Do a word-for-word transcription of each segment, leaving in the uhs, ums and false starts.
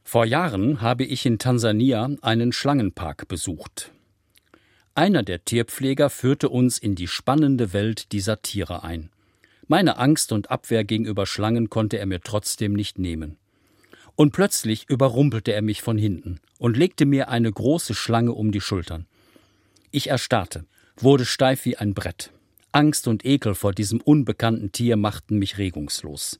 Vor Jahren habe ich in Tansania einen Schlangenpark besucht. Einer der Tierpfleger führte uns in die spannende Welt dieser Tiere ein. Meine Angst und Abwehr gegenüber Schlangen konnte er mir trotzdem nicht nehmen. Und plötzlich überrumpelte er mich von hinten und legte mir eine große Schlange um die Schultern. Ich erstarrte, wurde steif wie ein Brett. Angst und Ekel vor diesem unbekannten Tier machten mich regungslos.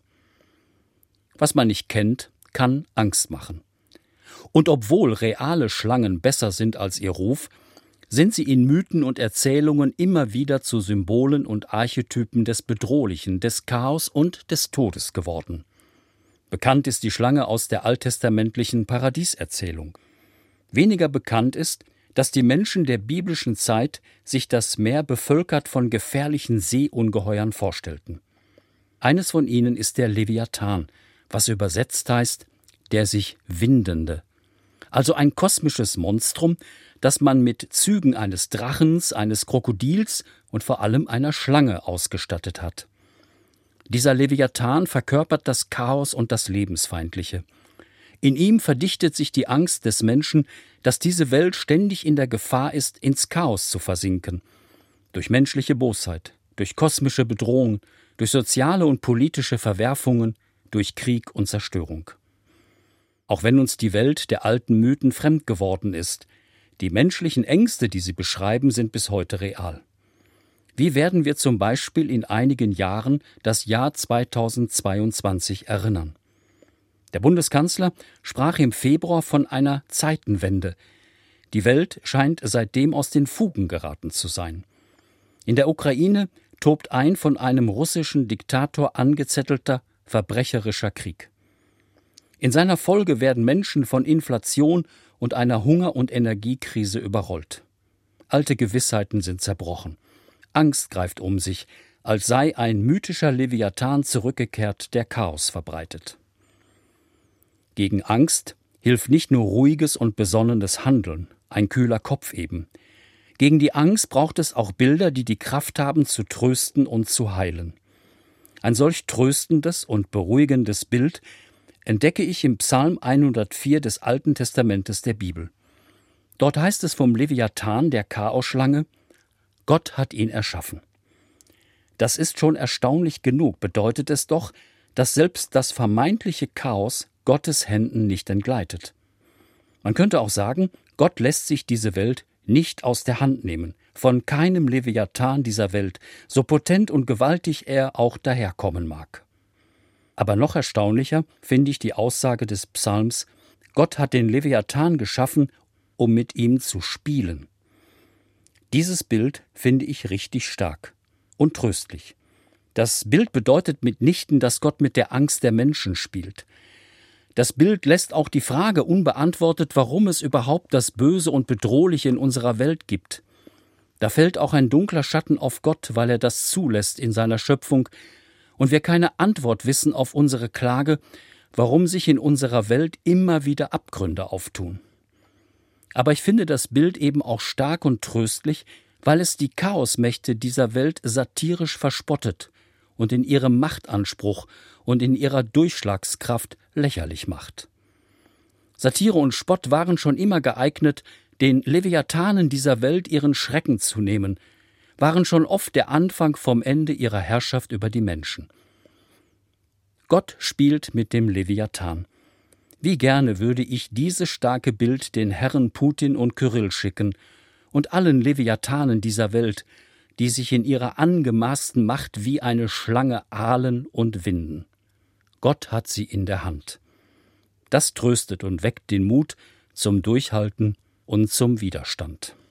Was man nicht kennt, kann Angst machen. Und obwohl reale Schlangen besser sind als ihr Ruf, sind sie in Mythen und Erzählungen immer wieder zu Symbolen und Archetypen des Bedrohlichen, des Chaos und des Todes geworden. Bekannt ist die Schlange aus der alttestamentlichen Paradieserzählung. Weniger bekannt ist, dass die Menschen der biblischen Zeit sich das Meer bevölkert von gefährlichen Seeungeheuern vorstellten. Eines von ihnen ist der Leviathan, was übersetzt heißt, der sich Windende. Also ein kosmisches Monstrum, das man mit Zügen eines Drachens, eines Krokodils und vor allem einer Schlange ausgestattet hat. Dieser Leviathan verkörpert das Chaos und das Lebensfeindliche. In ihm verdichtet sich die Angst des Menschen, dass diese Welt ständig in der Gefahr ist, ins Chaos zu versinken. Durch menschliche Bosheit, durch kosmische Bedrohung, durch soziale und politische Verwerfungen, durch Krieg und Zerstörung. Auch wenn uns die Welt der alten Mythen fremd geworden ist, die menschlichen Ängste, die sie beschreiben, sind bis heute real. Wie werden wir zum Beispiel in einigen Jahren das Jahr zweitausendzweiundzwanzig erinnern? Der Bundeskanzler sprach im Februar von einer Zeitenwende. Die Welt scheint seitdem aus den Fugen geraten zu sein. In der Ukraine tobt ein von einem russischen Diktator angezettelter, verbrecherischer Krieg. In seiner Folge werden Menschen von Inflation und einer Hunger- und Energiekrise überrollt. Alte Gewissheiten sind zerbrochen. Angst greift um sich, als sei ein mythischer Leviathan zurückgekehrt, der Chaos verbreitet. Gegen Angst hilft nicht nur ruhiges und besonnenes Handeln, ein kühler Kopf eben. Gegen die Angst braucht es auch Bilder, die die Kraft haben, zu trösten und zu heilen. Ein solch tröstendes und beruhigendes Bild entdecke ich im Psalm hundertvier des Alten Testamentes der Bibel. Dort heißt es vom Leviathan, der Chaosschlange: Gott hat ihn erschaffen. Das ist schon erstaunlich genug, bedeutet es doch, dass selbst das vermeintliche Chaos Gottes Händen nicht entgleitet. Man könnte auch sagen, Gott lässt sich diese Welt nicht aus der Hand nehmen, von keinem Leviathan dieser Welt, so potent und gewaltig er auch daherkommen mag. Aber noch erstaunlicher finde ich die Aussage des Psalms: Gott hat den Leviathan geschaffen, um mit ihm zu spielen. Dieses Bild finde ich richtig stark und tröstlich. Das Bild bedeutet mitnichten, dass Gott mit der Angst der Menschen spielt. Das Bild lässt auch die Frage unbeantwortet, warum es überhaupt das Böse und Bedrohliche in unserer Welt gibt. Da fällt auch ein dunkler Schatten auf Gott, weil er das zulässt in seiner Schöpfung, und wir keine Antwort wissen auf unsere Klage, warum sich in unserer Welt immer wieder Abgründe auftun. Aber ich finde das Bild eben auch stark und tröstlich, weil es die Chaosmächte dieser Welt satirisch verspottet und in ihrem Machtanspruch und in ihrer Durchschlagskraft lächerlich macht. Satire und Spott waren schon immer geeignet, den Leviathanen dieser Welt ihren Schrecken zu nehmen, waren schon oft der Anfang vom Ende ihrer Herrschaft über die Menschen. Gott spielt mit dem Leviathan. Wie gerne würde ich dieses starke Bild den Herren Putin und Kyrill schicken und allen Leviathanen dieser Welt, die sich in ihrer angemaßten Macht wie eine Schlange ahlen und winden. Gott hat sie in der Hand. Das tröstet und weckt den Mut zum Durchhalten und zum Widerstand.